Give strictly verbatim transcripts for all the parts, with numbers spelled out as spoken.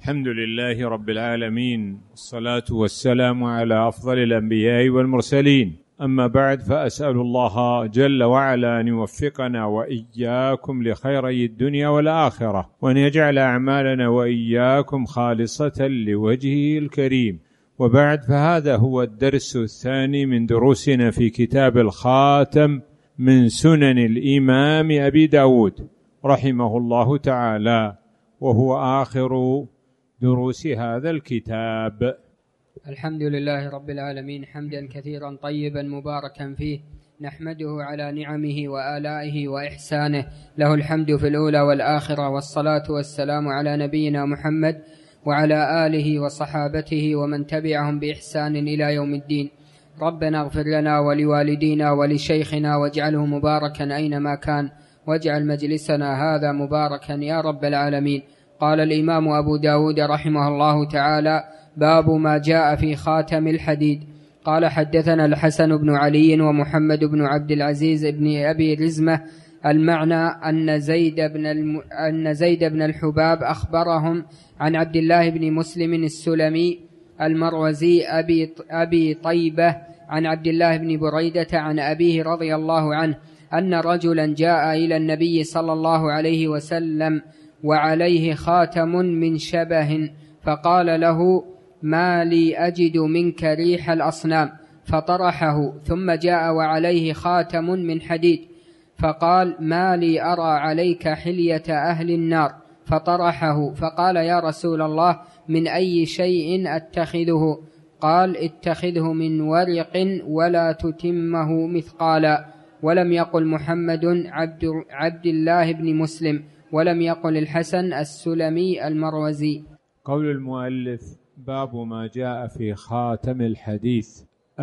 الحمد لله رب العالمين، والصلاة والسلام على أفضل الأنبياء والمرسلين. أما بعد، فأسأل الله جل وعلا أن يوفقنا وإياكم لخيري الدنيا والآخرة، وأن يجعل أعمالنا وإياكم خالصة لوجهه الكريم. وبعد، فهذا هو الدرس الثاني من دروسنا في كتاب الخاتم من سنن الإمام أبي داود رحمه الله تعالى، وهو آخر دروس هذا الكتاب. الحمد لله رب العالمين، حمدا كثيرا طيبا مباركا فيه، نحمده على نعمه وآلائه وإحسانه، له الحمد في الأولى والآخرة، والصلاة والسلام على نبينا محمد وعلى آله وصحابته ومن تبعهم بإحسان إلى يوم الدين. ربنا اغفر لنا ولوالدينا ولشيخنا واجعله مباركا أينما كان، واجعل مجلسنا هذا مباركا يا رب العالمين. قال الإمام أبو داود رحمه الله تعالى: باب ما جاء في خاتم الحديد. قال: حدثنا الحسن بن علي ومحمد بن عبد العزيز بن أبي رزمة. المعنى أن زيد بن الم... أن زيد بن الحباب أخبرهم عن عبد الله بن مسلم السلمي المروزي أبي أبي طيبة عن عبد الله بن بريدة عن أبيه رضي الله عنه أن رجلا جاء إلى النبي صلى الله عليه وسلم وعليه خاتم من شبه، فقال له: ما لي أجد منك ريح الأصنام، فطرحه. ثم جاء وعليه خاتم من حديد، فقال: ما لي أرى عليك حلية أهل النار، فطرحه. فقال: يا رسول الله، من أي شيء أتخذه؟ قال: اتخذه من ورق ولا تتمه مثقالا. ولم يقل محمد عبد, عبد الله بن مسلم، ولم يقل الحسن السلمي المروزي. قول المؤلف: باب ما جاء في خاتم الحديث.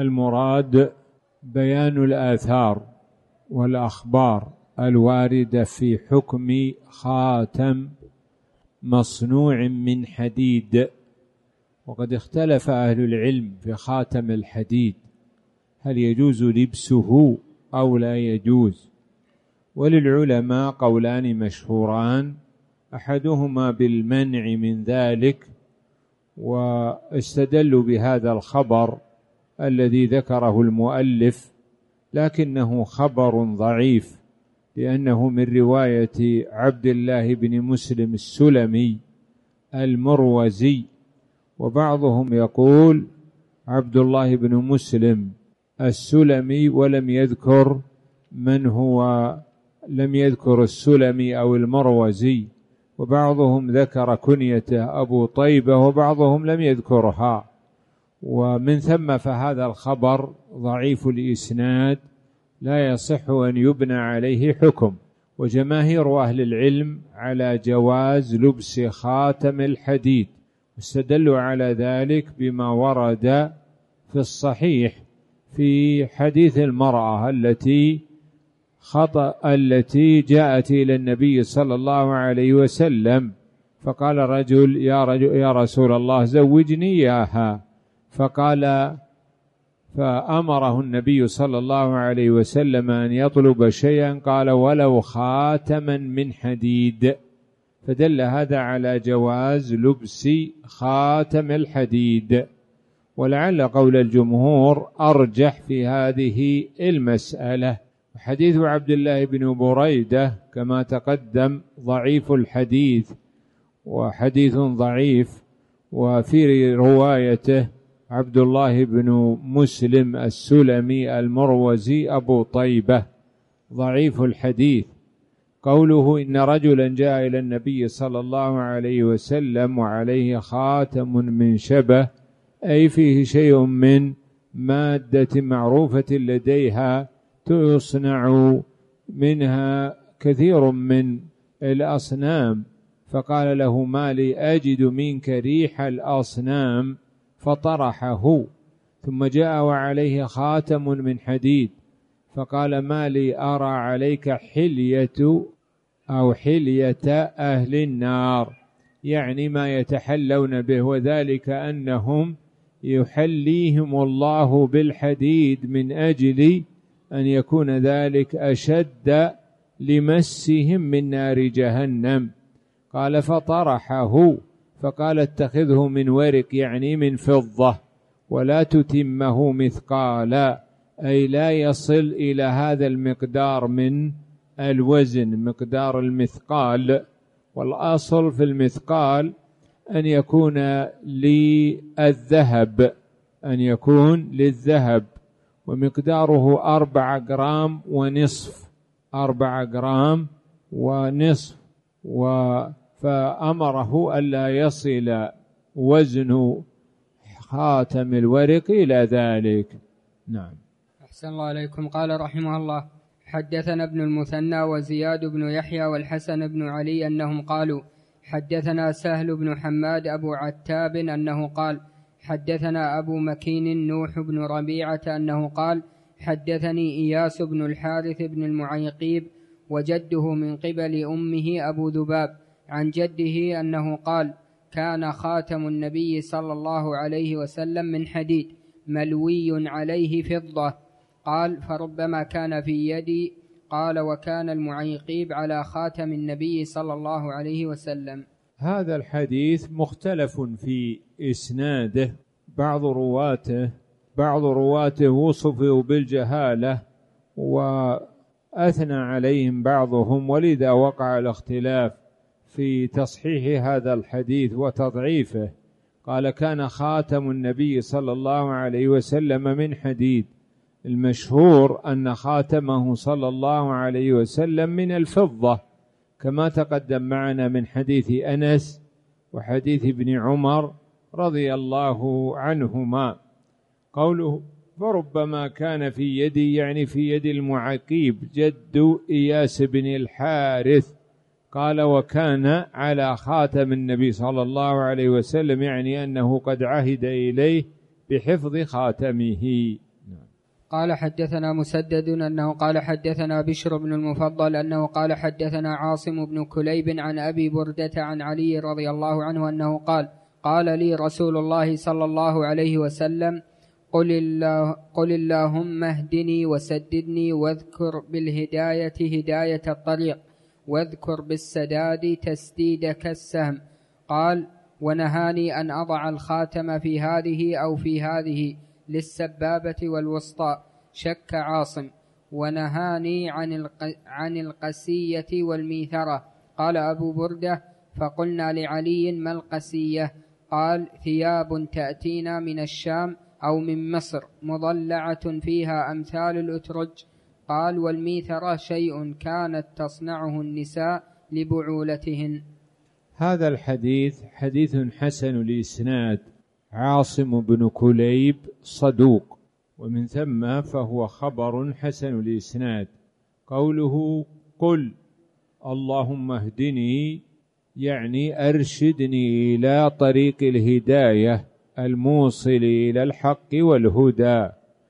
المراد بيان الآثار والأخبار الواردة في حكم خاتم مصنوع من حديد. وقد اختلف أهل العلم في خاتم الحديد، هل يجوز لبسه أو لا يجوز؟ وللعلماء قولان مشهوران، أحدهما بالمنع من ذلك، واستدلوا بهذا الخبر الذي ذكره المؤلف، لكنه خبر ضعيف، لأنه من رواية عبد الله بن مسلم السلمي المروزي، وبعضهم يقول عبد الله بن مسلم السلمي ولم يذكر من هو، لم يذكر السلمي أو المروزي، وبعضهم ذكر كنيته أبو طيبة، وبعضهم لم يذكرها. ومن ثم فهذا الخبر ضعيف الإسناد، لا يصح أن يبنى عليه حكم. وجماهير أهل العلم على جواز لبس خاتم الحديد، استدلوا على ذلك بما ورد في الصحيح في حديث المرأة التي خطأ التي جاءت إلى النبي صلى الله عليه وسلم، فقال رجل: يا رجل يا رسول الله، زوجني إياها. فقال فأمره النبي صلى الله عليه وسلم أن يطلب شيئا، قال: ولو خاتما من حديد. فدل هذا على جواز لبس خاتم الحديد. ولعل قول الجمهور أرجح في هذه المسألة. حديث عبد الله بن بريدة كما تقدم ضعيف الحديث، وحديث ضعيف، وفي روايته عبد الله بن مسلم السلمي المروزي أبو طيبة ضعيف الحديث. قوله: إن رجلا جاء إلى النبي صلى الله عليه وسلم وعليه خاتم من شبه، أي فيه شيء من مادة معروفة لديها تصنع منها كثير من الأصنام. فقال له: ما لي أجد منك ريح الأصنام، فطرحه. ثم جاء وعليه خاتم من حديد، فقال: ما لي أرى عليك حلية أو حلية أهل النار، يعني ما يتحلون به، وذلك أنهم يحليهم الله بالحديد من أجل أن يكون ذلك أشد لمسهم من نار جهنم. قال: فطرحه، فقال اتخذه من ورق يعني من فضة، ولا تتمه مثقالا، أي لا يصل إلى هذا المقدار من الوزن، مقدار المثقال. والأصل في المثقال أن يكون للذهب، أن يكون للذهب، ومقداره أربعة جرام ونصف، أربعة جرام ونصف، فأمره ألا يصل وزن خاتم الورق إلى ذلك. نعم. أحسن الله عليكم. قال رحمه الله: حدثنا ابن المثنى وزياد بن يحيى والحسن بن علي أنهم قالوا: حدثنا سهل بن حماد أبو عتاب أنه قال: حدثنا أبو مكين نوح بن ربيعة أنه قال: حدثني إياس بن الحارث بن المعيقيب وجده من قبل أمه أبو ذباب عن جده أنه قال: كان خاتم النبي صلى الله عليه وسلم من حديد ملوي عليه فضة. قال: فربما كان في يدي. قال: وكان المعيقيب على خاتم النبي صلى الله عليه وسلم. هذا الحديث مختلف في إسناده، بعض رواته بعض رواته وصفوا بالجهالة وأثنى عليهم بعضهم، ولذا وقع الاختلاف في تصحيح هذا الحديث وتضعيفه. قال: كان خاتم النبي صلى الله عليه وسلم من حديد. المشهور أن خاتمه صلى الله عليه وسلم من الفضة، كما تقدم معنا من حديث أنس وحديث ابن عمر رضي الله عنهما. قوله: فربما كان في يدي يعني في يد المعيقيب جد إياس بن الحارث. قال: وكان على خاتم النبي صلى الله عليه وسلم، يعني أنه قد عهد إليه بحفظ خاتمه. قال: حدثنا مسدد أنه قال: حدثنا بشر بن المفضل أنه قال: حدثنا عاصم بن كليب عن أبي بردة عن علي رضي الله عنه أنه قال: قال لي رسول الله صلى الله عليه وسلم: قل, الله قل اللهم اهدني وسددني، واذكر بالهداية هداية الطريق، واذكر بالسداد تسديدك السهم. قال: ونهاني أن أضع الخاتم في هذه أو في هذه للسبابة والوسطى. شك عاصم: ونهاني عن عن القسية والميثرة. قال أبو بردة: فقلنا لعلي: ما القسية؟ قال: ثياب تأتينا من الشام أو من مصر مضلعة فيها أمثال الأترج. قال: والميثرة شيء كانت تصنعه النساء لبعولتهن. هذا الحديث حديث حسن الإسناد. عاصم بن كليب صدوق، ومن ثم فهو خبر حسن الإسناد. قوله: قل اللهم اهدني، يعني أرشدني إلى طريق الهداية الموصل إلى الحق والهدى،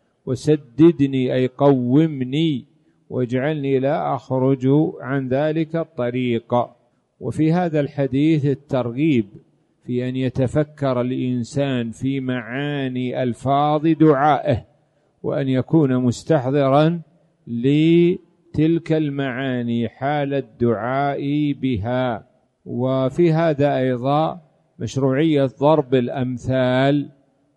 وسددني أي قومني واجعلني لا أخرج عن ذلك الطريق. وفي هذا الحديث الترغيب في أن يتفكر الإنسان في معاني ألفاظ دعائه، وأن يكون مستحضرا لتلك المعاني حال الدعاء بها. وفي هذا أيضا مشروعية ضرب الأمثال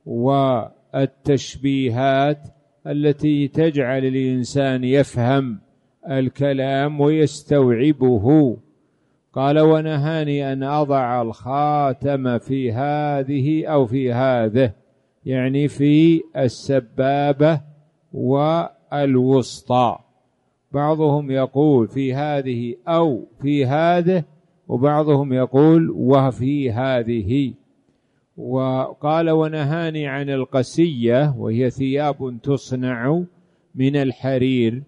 والتشبيهات التي تجعل الإنسان يفهم الكلام ويستوعبه. قال: ونهاني أن أضع الخاتم في هذه أو في هذه، يعني في السبابة والوسطى. بعضهم يقول في هذه أو في هذه، وبعضهم يقول وفي هذه. وقال: ونهاني عن القسية، وهي ثياب تصنع من الحرير،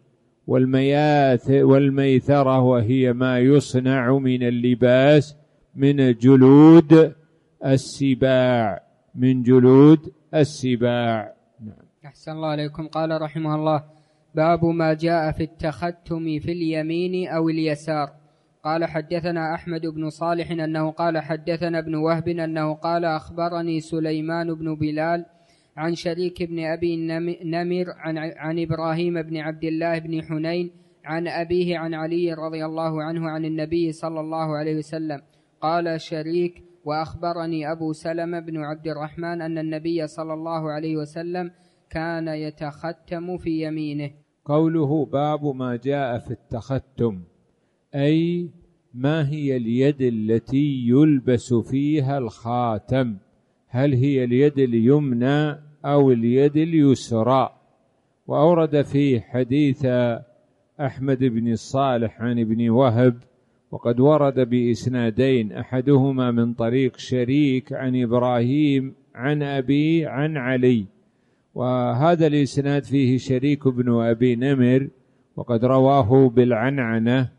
والميثرة وهي ما يصنع من اللباس من جلود السباع من جلود السباع. أحسن الله عليكم. قال رحمه الله: باب ما جاء في التختم في اليمين أو اليسار. قال: حدثنا أحمد بن صالح أنه قال: حدثنا ابن وهب أنه قال: أخبرني سليمان بن بلال عن شريك بن أبي نمر عن, عن إبراهيم بن عبد الله بن حنين عن أبيه عن علي رضي الله عنه عن النبي صلى الله عليه وسلم. قال شريك: وأخبرني أبو سلمة بن عبد الرحمن أن النبي صلى الله عليه وسلم كان يتختم في يمينه. قوله باب ما جاء في التختم، أي ما هي اليد التي يلبس فيها الخاتم؟ هل هي اليد اليمنى أو اليد اليسرى؟ وأورد في حديث أحمد بن صالح عن ابن وهب، وقد ورد بإسنادين، أحدهما من طريق شريك عن إبراهيم عن أبي عن علي، وهذا الإسناد فيه شريك بن أبي نمر وقد رواه بالعنعنة.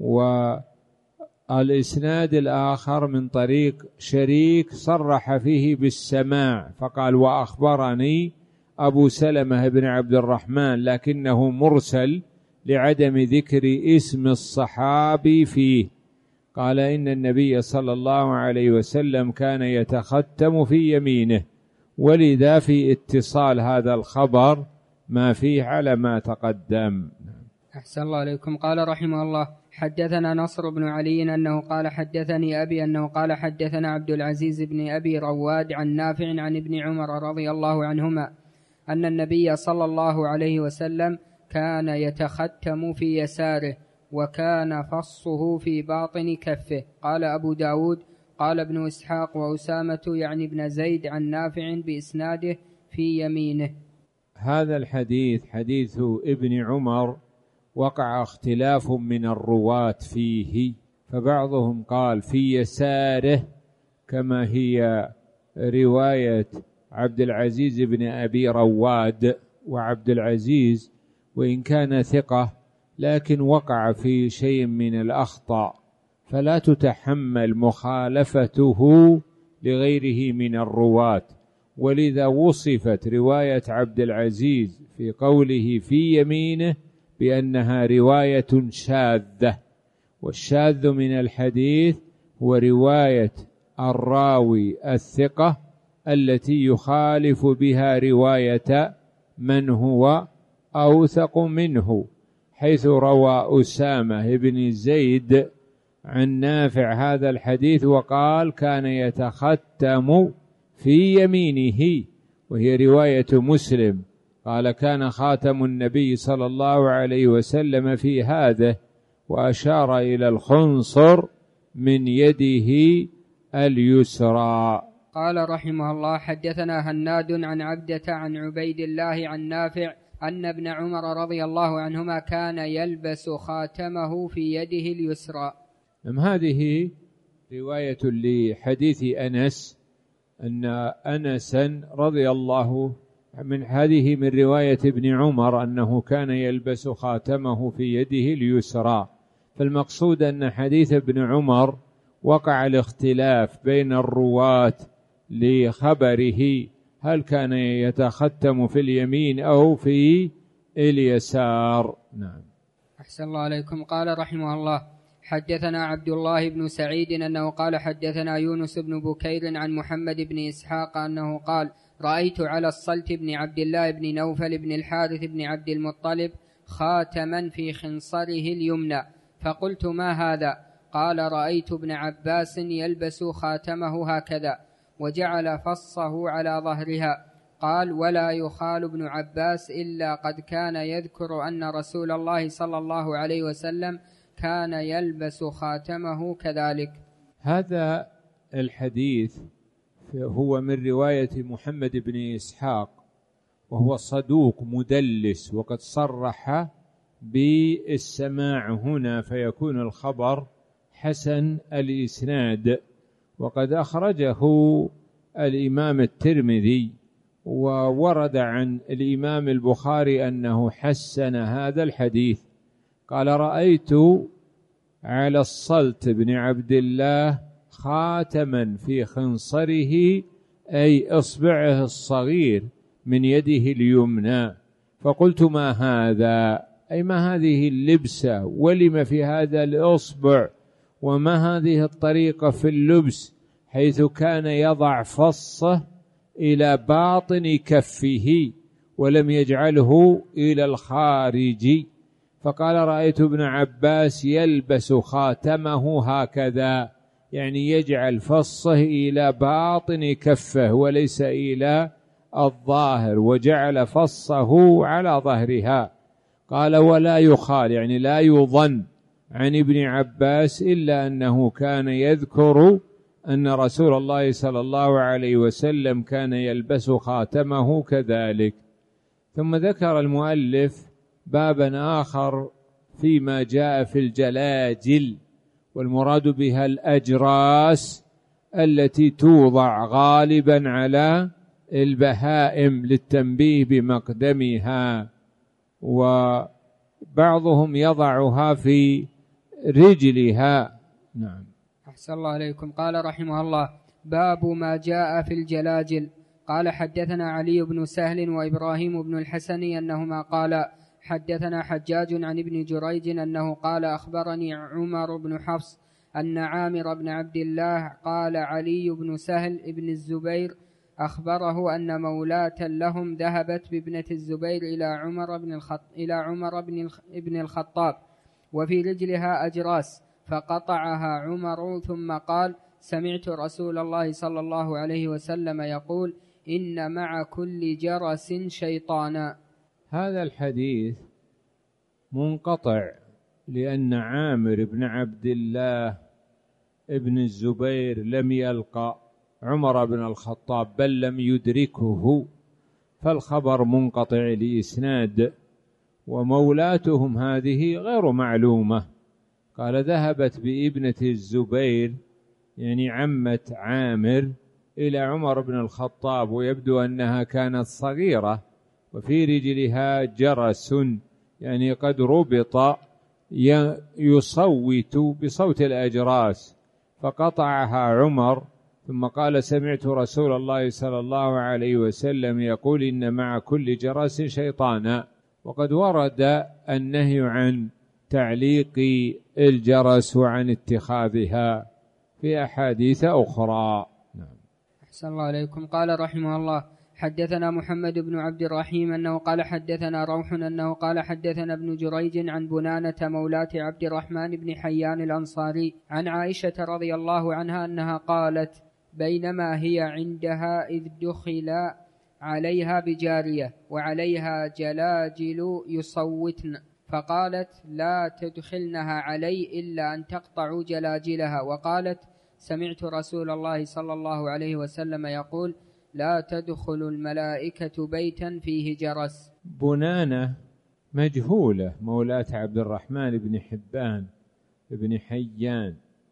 والإسناد الآخر من طريق شريك صرح فيه بالسماع فقال وأخبرني أبو سلمة بن عبد الرحمن، لكنه مرسل لعدم ذكر اسم الصحابي فيه. قال إن النبي صلى الله عليه وسلم كان يتختم في يمينه، ولذا في اتصال هذا الخبر ما فيه على ما تقدم. أحسن الله عليكم. قال رحمه الله: حدثنا نصر بن علي أنه قال حدثني أبي أنه قال حدثنا عبد العزيز بن أبي رواد عن نافع عن ابن عمر رضي الله عنهما أن النبي صلى الله عليه وسلم كان يتختم في يساره وكان فصه في باطن كفه. قال أبو داود قال ابن إسحاق وأسامة يعني ابن زيد عن نافع بإسناده في يمينه. هذا الحديث حديث ابن عمر وقع اختلاف من الرواة فيه، فبعضهم قال في يساره كما هي رواية عبد العزيز بن أبي رواد. وعبد العزيز وإن كان ثقة لكن وقع في شيء من الأخطاء، فلا تتحمل مخالفته لغيره من الرواة، ولذا وصفت رواية عبد العزيز في قوله في يمينه بأنها رواية شاذة. والشاذ من الحديث هو رواية الراوي الثقة التي يخالف بها رواية من هو أوثق منه، حيث روى أسامة بن زيد عن نافع هذا الحديث وقال كان يتختم في يمينه، وهي رواية مسلم قال كان خاتم النبي صلى الله عليه وسلم في هذا، وأشار إلى الخنصر من يده اليسرى. قال رحمه الله: حدثنا هناد عن عبدة عن عبيد الله عن نافع أن ابن عمر رضي الله عنهما كان يلبس خاتمه في يده اليسرى. هذه رواية لحديث أنس، أن أنسا رضي الله من هذه من رواية ابن عمر أنه كان يلبس خاتمه في يده اليسرى. فالمقصود أن حديث ابن عمر وقع الاختلاف بين الرواة لخبره، هل كان يتختم في اليمين أو في اليسار. نعم. أحسن الله عليكم. قال رحمه الله: حدثنا عبد الله بن سعيد أنه قال حدثنا يونس بن بكير عن محمد بن إسحاق أنه قال: رأيت على الصلت بن عبد الله بن نوفل بن الحارث بن عبد المطلب خاتما في خنصره اليمنى، فقلت ما هذا؟ قال: رأيت ابن عباس يلبس خاتمه هكذا وجعل فصه على ظهرها. قال: ولا يخال ابن عباس إلا قد كان يذكر أن رسول الله صلى الله عليه وسلم كان يلبس خاتمه كذلك. هذا الحديث هو من رواية محمد بن إسحاق، وهو صدوق مدلس، وقد صرح بالسماع هنا فيكون الخبر حسن الإسناد. وقد أخرجه الإمام الترمذي، وورد عن الإمام البخاري أنه حسن هذا الحديث. قال: رأيت على الصلت بن عبد الله خاتما في خنصره، أي إصبعه الصغير من يده اليمنى، فقلت ما هذا؟ أي ما هذه اللبسة؟ ولم في هذا الإصبع؟ وما هذه الطريقة في اللبس، حيث كان يضع فصه إلى باطن كفه ولم يجعله إلى الخارج. فقال: رأيت ابن عباس يلبس خاتمه هكذا، يعني يجعل فصه إلى باطن كفه وليس إلى الظاهر، وجعل فصه على ظهرها. قال ولا يخال، يعني لا يظن عن ابن عباس إلا أنه كان يذكر أن رسول الله صلى الله عليه وسلم كان يلبس خاتمه كذلك. ثم ذكر المؤلف بابا آخر فيما جاء في الجلاجل، والمراد بها الأجراس التي توضع غالبا على البهائم للتنبيه بمقدمها، وبعضهم يضعها في رجلها. نعم. أحسن الله عليكم. قال رحمه الله: باب ما جاء في الجلاجل. قال حدثنا علي بن سهل وإبراهيم بن الحسن أنهما قال حدثنا حجاج عن ابن جريج أنه قال أخبرني عمر بن حفص أن عامر بن عبد الله قال علي بن سهل ابن الزبير أخبره أن مولاة لهم ذهبت بابنة الزبير إلى عمر بن الخط إلى عمر بن ابن الخطاب وفي رجلها أجراس، فقطعها عمر ثم قال: سمعت رسول الله صلى الله عليه وسلم يقول: إن مع كل جرس شيطانا. هذا الحديث منقطع، لأن عامر بن عبد الله ابن الزبير لم يلقى عمر بن الخطاب بل لم يدركه، فالخبر منقطع لإسناد، ومولاتهم هذه غير معلومة. قال ذهبت بابنة الزبير يعني عمة عامر إلى عمر بن الخطاب، ويبدو أنها كانت صغيرة، وفي رجلها جرس يعني قد ربط يصوت بصوت الأجراس، فقطعها عمر ثم قال: سمعت رسول الله صلى الله عليه وسلم يقول: إن مع كل جرس شيطانا. وقد ورد النهي عن تعليق الجرس وعن اتخاذها في أحاديث أخرى. نعم. أحسن الله عليكم. قال رحمه الله: حدثنا محمد بن عبد الرحيم أنه قال حدثنا روح أنه قال حدثنا ابن جريج عن بنانة مولاة عبد الرحمن بن حيان الأنصاري عن عائشة رضي الله عنها أنها قالت: بينما هي عندها إذ دخل عليها بجارية وعليها جلاجل يصوتن، فقالت: لا تدخلنها علي إلا أن تقطعوا جلاجلها. وقالت: سمعت رسول الله صلى الله عليه وسلم يقول: لا تدخل الملائكة بيتا فيه جرس. بنانة مجهولة، مولاة عبد الرحمن بن حبان بن حيان،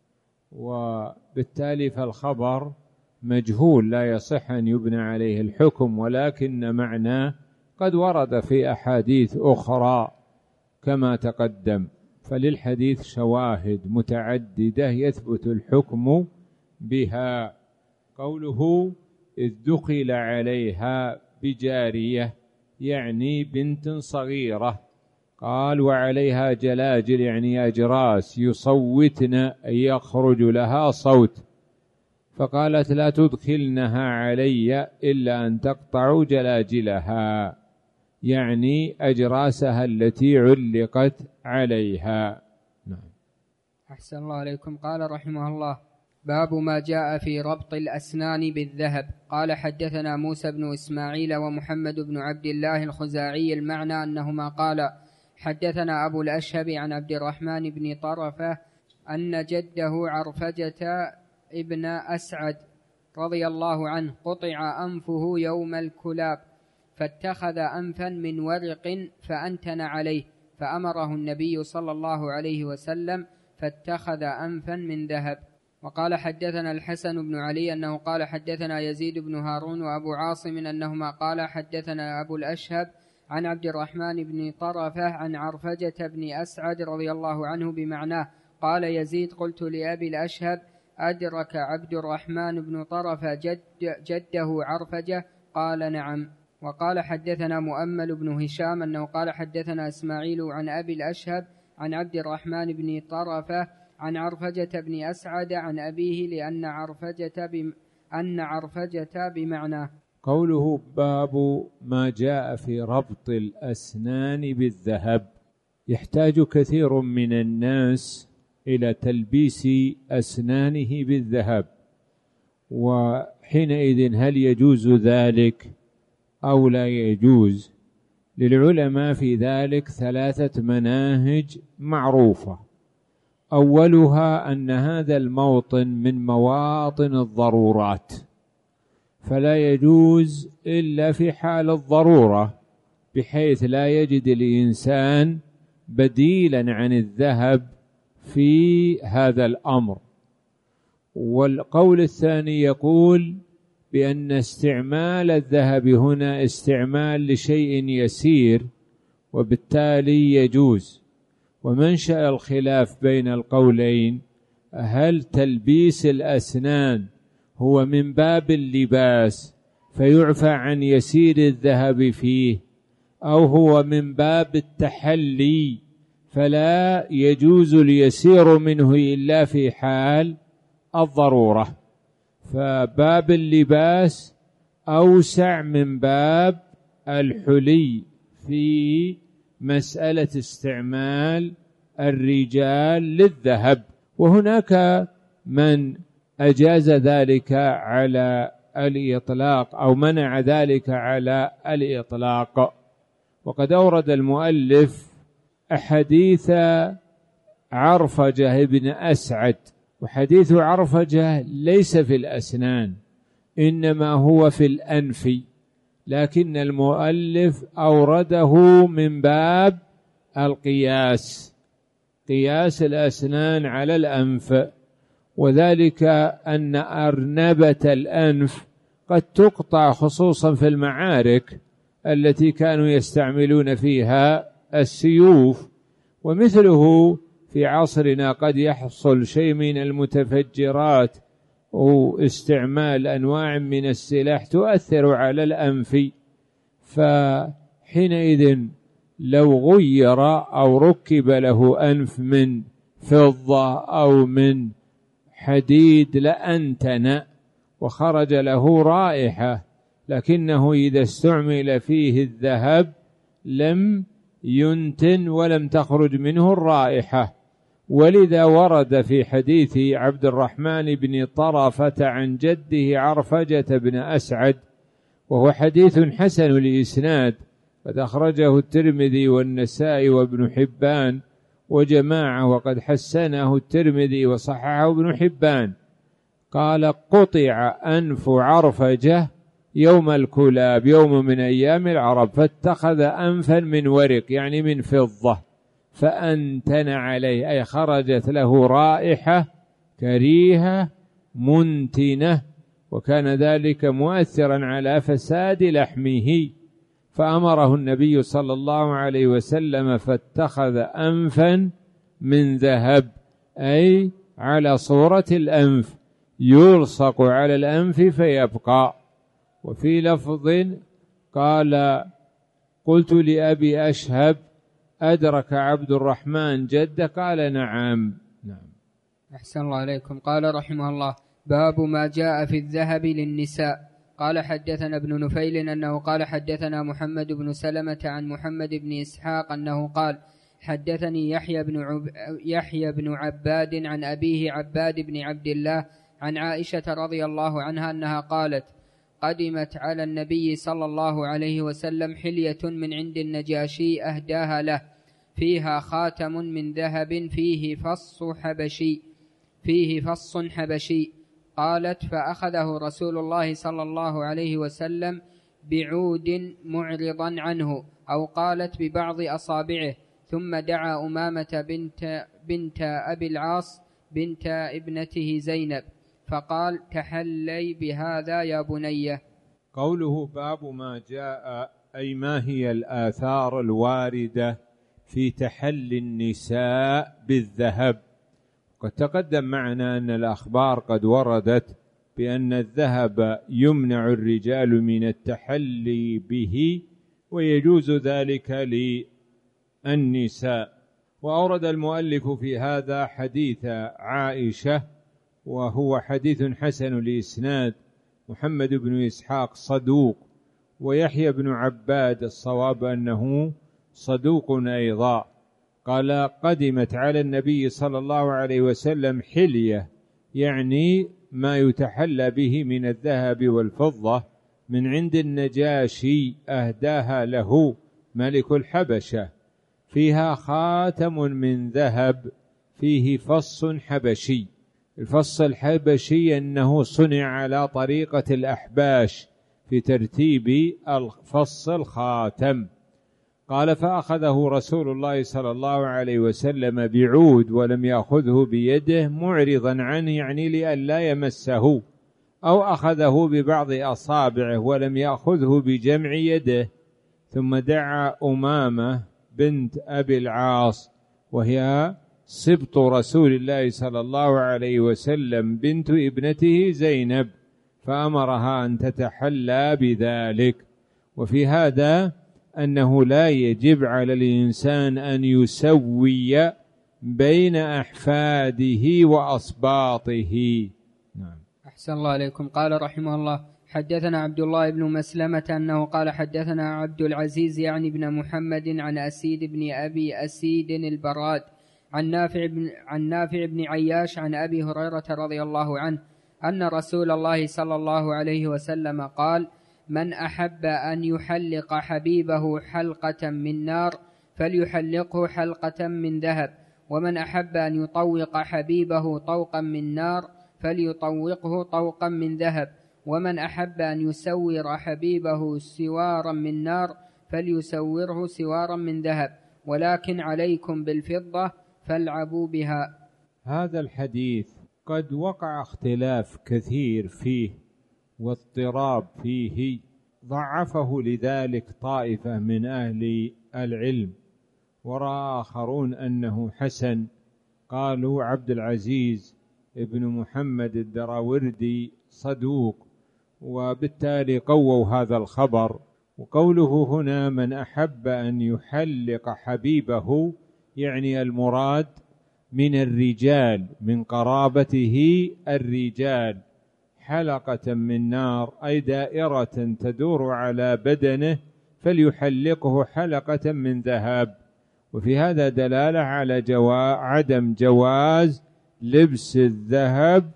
وبالتالي فالخبر مجهول لا يصح أن يبنى عليه الحكم، ولكن معناه قد ورد في أحاديث أخرى كما تقدم، فللحديث شواهد متعددة يثبت الحكم بها. قوله إذ دخل عليها بجارية يعني بنت صغيرة، قال وعليها جلاجل يعني أجراس يصوتن أي يخرج لها صوت، فقالت: لا تدخلنها علي إلا أن تقطعوا جلاجلها، يعني أجراسها التي علقت عليها. نعم. أحسن الله عليكم. قال رحمه الله: باب ما جاء في ربط الأسنان بالذهب. قال حدثنا موسى بن إسماعيل ومحمد بن عبد الله الخزاعي المعنى أنهما قال حدثنا أبو الأشهب عن عبد الرحمن بن طرفة أن جده عرفجة ابن أسعد رضي الله عنه قطع أنفه يوم الكلاب، فاتخذ أنفا من ورق فأنتن عليه، فأمره النبي صلى الله عليه وسلم فاتخذ أنفا من ذهب. وقال حدثنا الحسن بن علي أنه قال حدثنا يزيد بن هارون وأبو عاصم أنهما قال حدثنا أبو الأشهب عن عبد الرحمن بن طرفة عن عرفجة بن أسعد رضي الله عنه بمعناه. قال يزيد: قلت لأبي الأشهب: أدرك عبد الرحمن بن طرفة جد جده عرفجة؟ قال: نعم. وقال حدثنا مؤمل بن هشام أنه قال حدثنا إسماعيل عن أبي الأشهب عن عبد الرحمن بن طرفة عن عرفجة بن أسعد عن أبيه لأن عرفجة بم أن عرفجة بمعناه. قوله باب ما جاء في ربط الأسنان بالذهب، يحتاج كثير من الناس إلى تلبيس أسنانه بالذهب، وحينئذ هل يجوز ذلك أو لا يجوز؟ للعلماء في ذلك ثلاثة مناهج معروفة. أولها أن هذا الموطن من مواطن الضرورات، فلا يجوز إلا في حال الضرورة، بحيث لا يجد الإنسان بديلا عن الذهب في هذا الأمر. والقول الثاني يقول بأن استعمال الذهب هنا استعمال لشيء يسير، وبالتالي يجوز. ومنشأ الخلاف بين القولين هل تلبيس الأسنان هو من باب اللباس فيعفى عن يسير الذهب فيه، أو هو من باب التحلي فلا يجوز اليسير منه إلا في حال الضرورة. فباب اللباس أوسع من باب الحلي في مسألة استعمال الرجال للذهب. وهناك من أجاز ذلك على الإطلاق أو منع ذلك على الإطلاق. وقد أورد المؤلف أحاديث عرفجة بن أسعد، وحديث عرفجة ليس في الأسنان إنما هو في الأنف، لكن المؤلف أورده من باب القياس، قياس الأسنان على الأنف، وذلك أن أرنبة الأنف قد تقطع خصوصا في المعارك التي كانوا يستعملون فيها السيوف، ومثله في عصرنا قد يحصل شيء من المتفجرات أو استعمال أنواع من السلاح تؤثر على الأنف. فحينئذ لو غير أو ركب له أنف من فضة أو من حديد لأنتن وخرج له رائحة، لكنه إذا استعمل فيه الذهب لم ينتن ولم تخرج منه الرائحة. ولذا ورد في حديث عبد الرحمن بن طرفة عن جده عرفجة بن أسعد، وهو حديث حسن الإسناد، قد أخرجه الترمذي والنسائي وابن حبان وجماعة، وقد حسنه الترمذي وصححه ابن حبان. قال: قطع أنف عرفجة يوم الكلاب، يوم من أيام العرب، فاتخذ أنفا من ورق يعني من فضة فأنتن عليه، أي خرجت له رائحة كريهة منتنة، وكان ذلك مؤثرا على فساد لحمه، فأمره النبي صلى الله عليه وسلم فاتخذ أنفا من ذهب، أي على صورة الأنف يلصق على الأنف فيبقى. وفي لفظ قال: قلت لأبي أشهب: أدرك عبد الرحمن جده؟ قال: نعم. نعم. أحسن الله عليكم. قال رحمه الله: باب ما جاء في الذهب للنساء. قال: حدثنا ابن نفيل أنه قال حدثنا محمد بن سلمة عن محمد بن إسحاق أنه قال: حدثني يحيى بن, عب... يحيى بن عباد عن أبيه عباد بن عبد الله عن عائشة رضي الله عنها أنها قالت: قدمت على النبي صلى الله عليه وسلم حلية من عند النجاشي أهداها له، فيها خاتم من ذهب فيه فص حبشي فيه فص حبشي. قالت: فأخذه رسول الله صلى الله عليه وسلم بعود معرضا عنه، أو قالت ببعض أصابعه، ثم دعا أمامة بنت, بنت أبي العاص بنت ابنته زينب فقال: تحلي بهذا يا بني. قوله باب ما جاء أي ما هي الآثار الواردة في تحلي النساء بالذهب. قد تقدم معنا أن الأخبار قد وردت بأن الذهب يمنع الرجال من التحلي به ويجوز ذلك للنساء. وأورد المؤلف في هذا حديث عائشة، وهو حديث حسن الإسناد. محمد بن إسحاق صدوق، ويحيى بن عباد الصواب أنه صدوق أيضا. قال قدمت على النبي صلى الله عليه وسلم حلية، يعني ما يتحلى به من الذهب والفضة، من عند النجاشي أهداها له ملك الحبشة، فيها خاتم من ذهب فيه فص حبشي. الفص الحبشي أنه صنع على طريقة الأحباش في ترتيب الفص الخاتم. قال فأخذه رسول الله صلى الله عليه وسلم بعود ولم يأخذه بيده معرضا عنه، يعني لئلا يمسه، أو أخذه ببعض أصابعه ولم يأخذه بجمع يده. ثم دعا أمامة بنت أبي العاص، وهي سبط رسول الله صلى الله عليه وسلم بنت ابنته زينب، فأمرها أن تتحلى بذلك. وفي هذا أنه لا يجب على الإنسان أن يسوي بين أحفاده وأصباطه. نعم. أحسن الله عليكم. قال رحمه الله: حدثنا عبد الله بن مسلمة أنه قال حدثنا عبد العزيز يعني بن محمد عن أسيد بن أبي أسيد البراد عن نافع بن, عن نافع بن عياش عن أبي هريرة رضي الله عنه أن رسول الله صلى الله عليه وسلم قال: من أحب أن يحلق حبيبه حلقة من نار فليحلقه حلقة من ذهب، ومن أحب أن يطوق حبيبه طوقا من نار فليطوقه طوقا من ذهب، ومن أحب أن يسور حبيبه سوارا من نار فليسوره سوارا من ذهب، ولكن عليكم بالفضة فالعبوا بها. هذا الحديث قد وقع اختلاف كثير فيه واضطراب فيه، ضعفه لذلك طائفة من أهل العلم، ورأى آخرون أنه حسن. قالوا عبد العزيز ابن محمد الدراوردي صدوق، وبالتالي قووا هذا الخبر. وقوله هنا من أحب أن يحلق حبيبه، يعني المراد من الرجال، من قرابته الرجال، حلقة من نار أي دائرة تدور على بدنه، فليحلقه حلقة من ذهب. وفي هذا دلالة على جوا عدم جواز لبس الذهب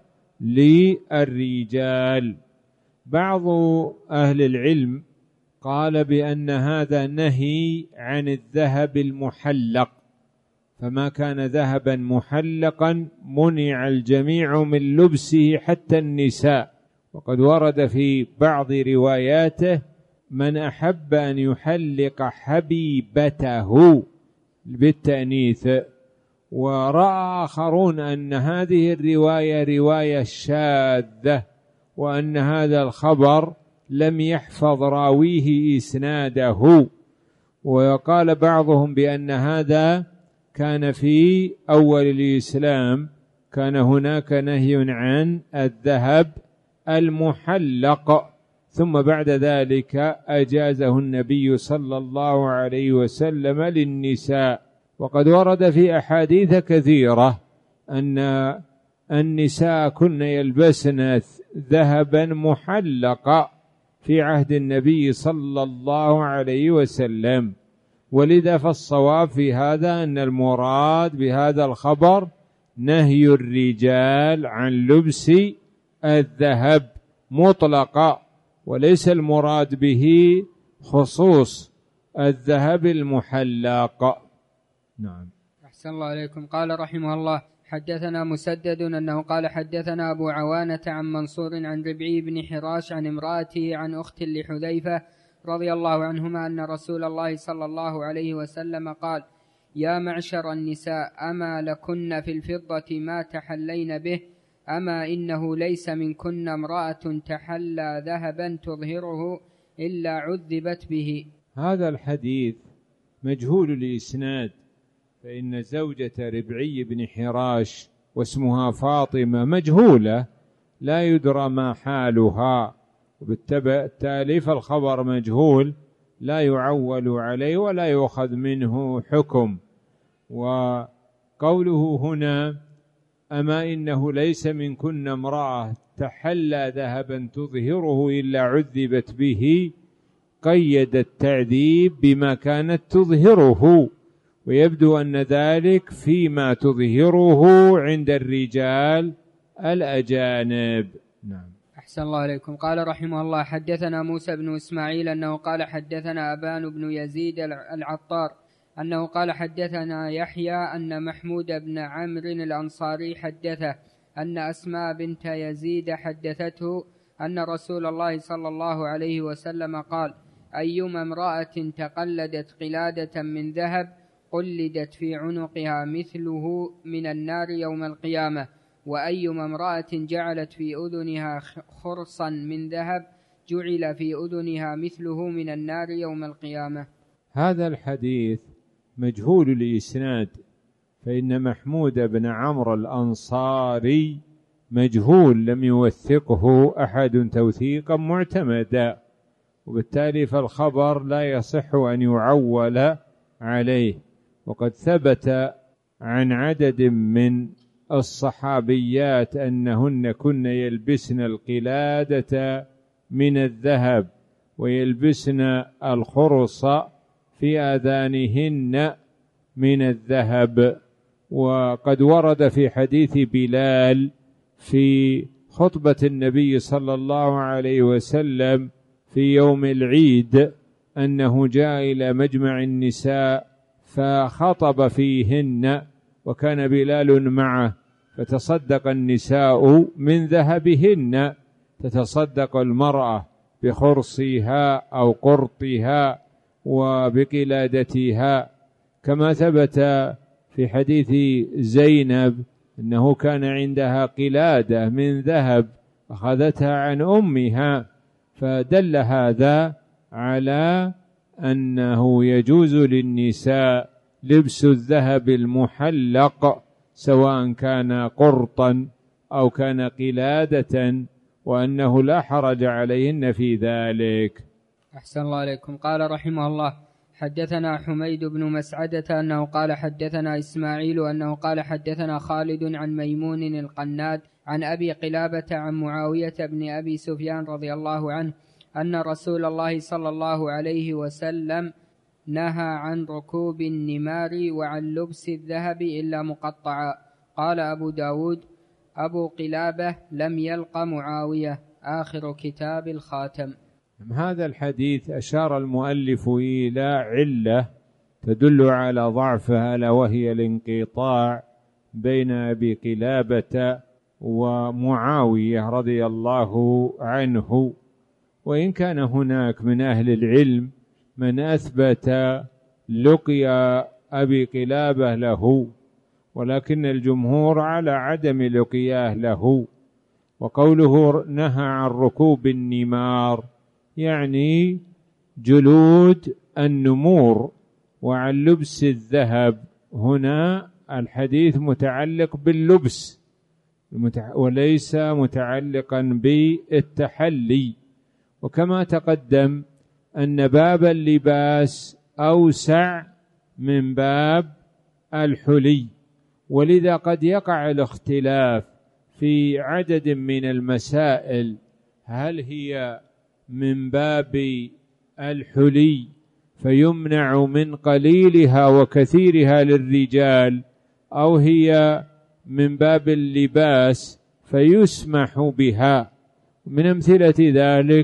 للرجال. بعض أهل العلم قال بأن هذا نهي عن الذهب المحلق، فما كان ذهبا محلقا منع الجميع من لبسه حتى النساء. وقد ورد في بعض رواياته من أحب أن يحلق حبيبته بالتأنيث. ورأى آخرون أن هذه الرواية رواية شاذة، وأن هذا الخبر لم يحفظ راويه إسناده. وقال بعضهم بأن هذا كان في أول الإسلام، كان هناك نهي عن الذهب المحلق، ثم بعد ذلك أجازه النبي صلى الله عليه وسلم للنساء. وقد ورد في أحاديث كثيرة أن النساء كن يلبسن ذهبا محلقا في عهد النبي صلى الله عليه وسلم. ولذا فالصواب في هذا أن المراد بهذا الخبر نهي الرجال عن لبس الذهب مطلقا، وليس المراد به خصوص الذهب المحلق. نعم. أحسن الله عليكم. قال رحمه الله: حدثنا مسدد أنه قال حدثنا أبو عوانة عن منصور عن ربعي بن حراش عن امرأته عن أخت لحذيفة رضي الله عنهما أن رسول الله صلى الله عليه وسلم قال: يا معشر النساء، أما لكن في الفضة ما تحلين به؟ أما إنه ليس منكن امرأة تحلى ذهبا تظهره إلا عذبت به. هذا الحديث مجهول الإسناد، فإن زوجة ربعي بن حراش واسمها فاطمة مجهولة لا يدرى ما حالها، وبالتالي فالخبر مجهول لا يعول عليه ولا يؤخذ منه حكم. وقوله هنا أما إنه ليس منكن امرأة تحلى ذهبا تظهره إلا عذبت به، قيد التعذيب بما كانت تظهره، ويبدو أن ذلك فيما تظهره عند الرجال الأجانب. نعم. أحسن الله عليكم. قال رحمه الله: حدثنا موسى بن إسماعيل أنه قال حدثنا أبان بن يزيد العطار أنه قال حدثنا يحيى أن محمود بن عمرو الأنصاري حدثه أن أسماء بنت يزيد حدثته أن رسول الله صلى الله عليه وسلم قال: أيما امرأة تقلدت قلادة من ذهب قلدت في عنقها مثله من النار يوم القيامة، وأيما امرأة جعلت في أذنها خرصا من ذهب جعل في أذنها مثله من النار يوم القيامة. هذا الحديث مجهول الإسناد، فإن محمود بن عمرو الأنصاري مجهول لم يوثقه أحد توثيقا معتمدا، وبالتالي فالخبر لا يصح أن يعول عليه. وقد ثبت عن عدد من الصحابيات أنهن كن يلبسن القلادة من الذهب ويلبسن الخرص في آذانهن من الذهب. وقد ورد في حديث بلال في خطبة النبي صلى الله عليه وسلم في يوم العيد أنه جاء إلى مجمع النساء فخطب فيهن، وكان بلال معه، فتصدق النساء من ذهبهن، تتصدق المرأة بخرصها أو قرطها وبقلادتها، كما ثبت في حديث زينب أنه كان عندها قلادة من ذهب أخذتها عن أمها. فدل هذا على أنه يجوز للنساء لبس الذهب المحلق سواء كان قرطا أو كان قلادة، وأنه لا حرج عليهن في ذلك. أحسن الله عليكم. قال رحمه الله: حدثنا حميد بن مسعدة أنه قال حدثنا إسماعيل أنه قال حدثنا خالد عن ميمون القناد عن أبي قلابة عن معاوية بن أبي سفيان رضي الله عنه أن رسول الله صلى الله عليه وسلم نهى عن ركوب النمار وعن لبس الذهب إلا مقطعا. قال أبو داود: أبو قلابة لم يلق معاوية. آخر كتاب الخاتم. هذا الحديث أشار المؤلف إلى علة تدل على ضعفها، ألا وهي الانقطاع بين أبي قلابة ومعاوية رضي الله عنه. وإن كان هناك من أهل العلم من أثبت لقيا أبي قلابة له، ولكن الجمهور على عدم لقياه له. وقوله نهى عن ركوب النمار يعني جلود النمور وعن لبس الذهب. هنا الحديث متعلق باللبس وليس متعلقا بالتحلي. وكما تقدم أن باب اللباس أوسع من باب الحلي، ولذا قد يقع الاختلاف في عدد من المسائل، هل هي من باب الحلي فيمنع من قليلها وكثيرها للرجال، أو هي من باب اللباس فيسمح بها. من أمثلة ذلك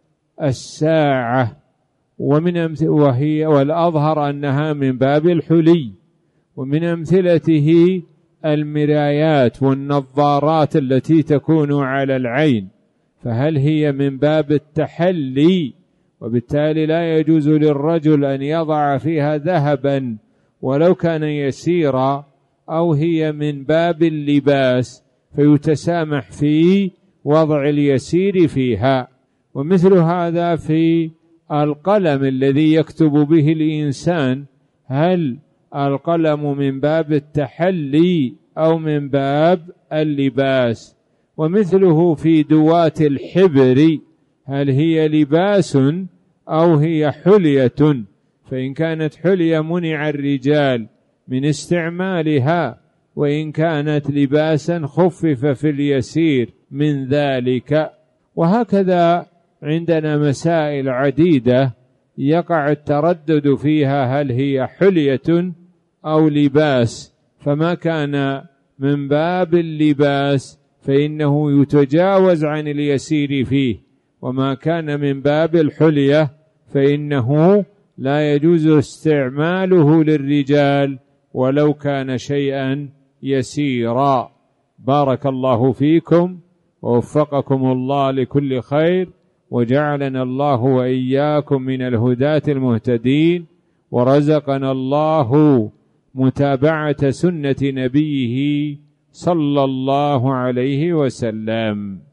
الساعة، ومن أمثلة وهي والأظهر أنها من باب الحلي. ومن أمثلته المرايات والنظارات التي تكون على العين، فهل هي من باب التحلي؟ وبالتالي لا يجوز للرجل أن يضع فيها ذهبا ولو كان يسيرا، أو هي من باب اللباس فيتسامح في وضع اليسير فيها. ومثل هذا في القلم الذي يكتب به الإنسان، هل القلم من باب التحلي أو من باب اللباس؟ ومثله في دوات الحبر، هل هي لباس أو هي حلية؟ فإن كانت حلية منع الرجال من استعمالها، وإن كانت لباسا خفف في اليسير من ذلك. وهكذا عندنا مسائل عديدة يقع التردد فيها، هل هي حلية أو لباس، فما كان من باب اللباس فإنه يتجاوز عن اليسير فيه، وما كان من باب الحلية فإنه لا يجوز استعماله للرجال ولو كان شيئا يسيرا. بارك الله فيكم ووفقكم الله لكل خير، وجعلنا الله وإياكم من الهداة المهتدين، ورزقنا الله متابعة سنة نبيه صلى الله عليه وسلم.